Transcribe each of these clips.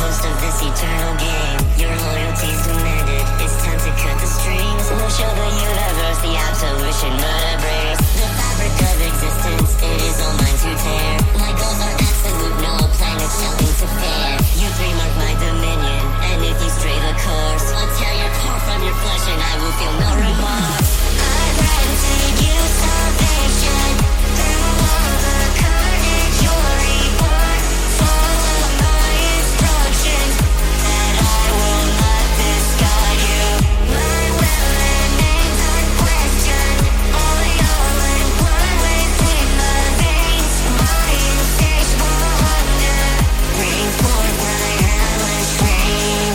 host of this eternal game. Your loyalty's demanded, it's time to cut the strings. We'll show the universe the absolution murder brings. The fabric of existence, it is all mine to tear. My goals are absolute, no planet shall interfere. You three mark my dominion, and if you stray the course, I'll tear your core from your flesh and I will feel no remorse. I granted you salvation through all the carnage you're reborn. Follow my instructions, and I will not discard you. My will remains unquestioned. All you're in blood within my veins. My insatiable hunger bring forth my hellish flame.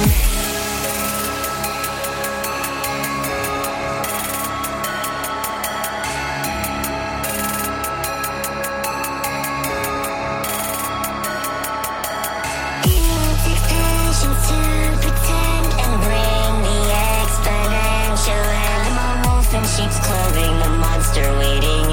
It takes patience to pretend and bring the exponential end. I'm a wolf in sheep's clothing, the monster waiting